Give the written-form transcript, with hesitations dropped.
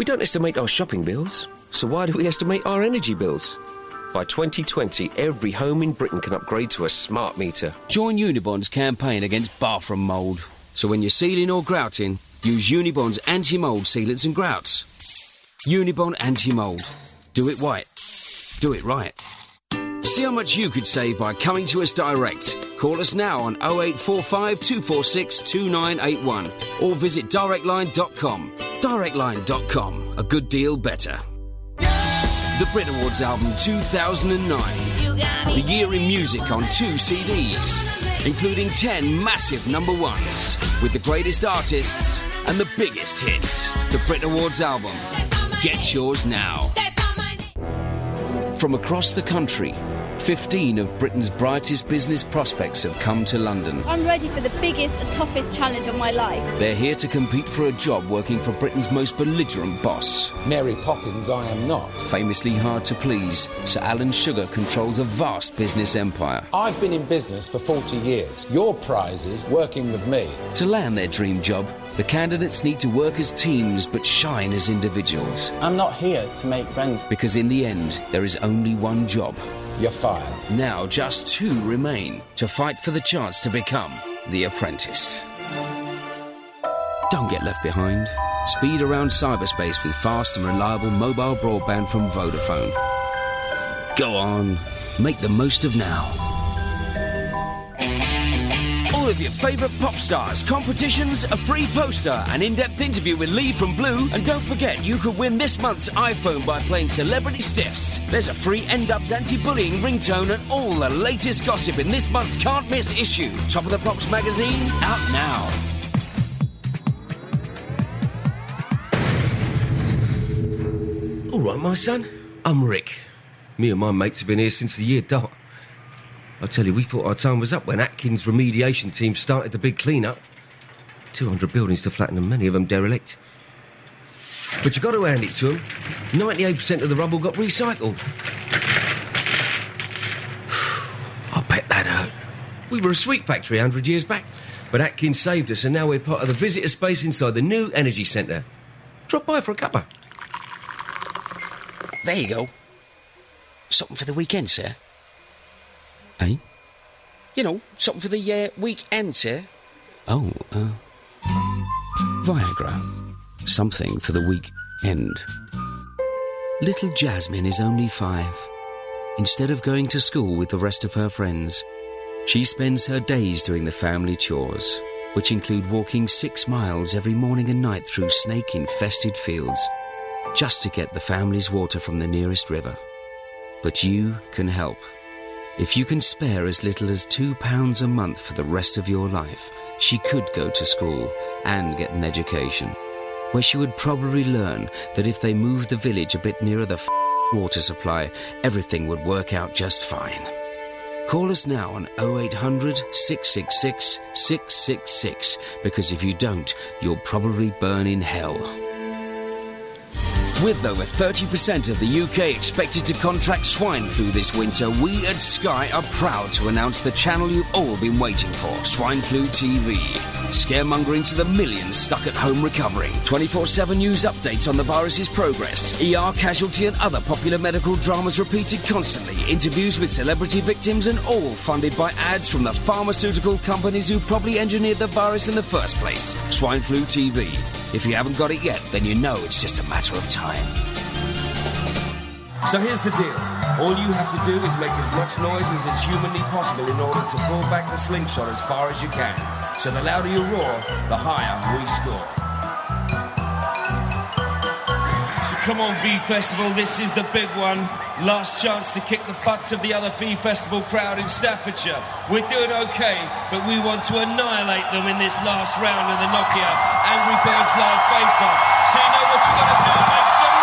We don't estimate our shopping bills, so why do we estimate our energy bills? By 2020, every home in Britain can upgrade to a smart meter. Join Unibond's campaign against bathroom mould. So when you're sealing or grouting, use Unibond's anti-mould sealants and grouts. Unibond anti-mould. Do it white. Do it right. See how much you could save by coming to us direct. Call us now on 0845 246 2981 or visit directline.com. Directline.com. A good deal better. The Brit Awards album 2009. The year in music on 2 CDs, including 10 massive number ones, with the greatest artists and the biggest hits. The Brit Awards album. Get yours now. From across the country, 15 of Britain's brightest business prospects have come to London. I'm ready for the biggest and toughest challenge of my life. They're here to compete for a job working for Britain's most belligerent boss. Mary Poppins, I am not. Famously hard to please, Sir Alan Sugar controls a vast business empire. I've been in business for 40 years. Your prize is working with me. To land their dream job, the candidates need to work as teams but shine as individuals. I'm not here to make friends. Because in the end, there is only one job. You're fired. Now just 2 remain to fight for the chance to become The Apprentice. Don't get left behind. Speed around cyberspace with fast and reliable mobile broadband from Vodafone. Go on, make the most of now. All of your favourite pop stars, competitions, a free poster, an in-depth interview with Lee from Blue, and don't forget you could win this month's iPhone by playing Celebrity Stiffs. There's a free N-Dubs anti-bullying ringtone and all the latest gossip in this month's Can't Miss issue. Top of the Pops magazine, out now. All right, my son, I'm Rick. Me and my mates have been here since the year dot. I tell you, we thought our time was up when Atkins' remediation team started the big clean-up. 200 buildings to flatten and many of them derelict. But you got to hand it to them. 98% of the rubble got recycled. I bet that hurt. We were a sweet factory 100 years back. But Atkins saved us and now we're part of the visitor space inside the new energy centre. Drop by for a cuppa. There you go. Something for the weekend, sir. Eh? You know, something for the weekend, sir. Oh, Viagra. Something for the weekend. Little Jasmine is only 5. Instead of going to school with the rest of her friends, she spends her days doing the family chores, which include walking 6 miles every morning and night through snake-infested fields, just to get the family's water from the nearest river. But you can help. If you can spare as little as £2 a month for the rest of your life, she could go to school and get an education, where she would probably learn that if they moved the village a bit nearer the water supply, everything would work out just fine. Call us now on 0800 666 666, because if you don't, you'll probably burn in hell. With over 30% of the UK expected to contract swine flu this winter, we at Sky are proud to announce the channel you've all been waiting for, Swine Flu TV. Scaremongering to the millions stuck at home recovering. 24/7 news updates on the virus's progress. ER casualty and other popular medical dramas repeated constantly. Interviews with celebrity victims and all funded by ads from the pharmaceutical companies who probably engineered the virus in the first place. Swine Flu TV. If you haven't got it yet, then you know it's just a matter of time. So here's the deal. All you have to do is make as much noise as is humanly possible in order to pull back the slingshot as far as you can. So the louder you roar, the higher we score. So come on, V Festival, this is the big one. Last chance to kick the butts of the other V Festival crowd in Staffordshire. We're doing okay, but we want to annihilate them in this last round of the Nokia Angry Birds Live Face-Off. So you know what you're going to do, make some